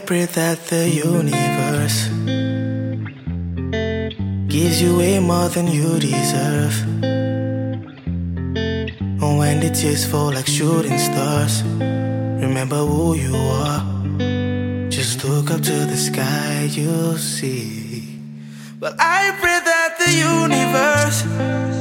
pray that the universe gives you way more than you deserve. And when the tears fall like shooting stars, remember who you are. Just look up to the sky, you'll see. But I pray that the universe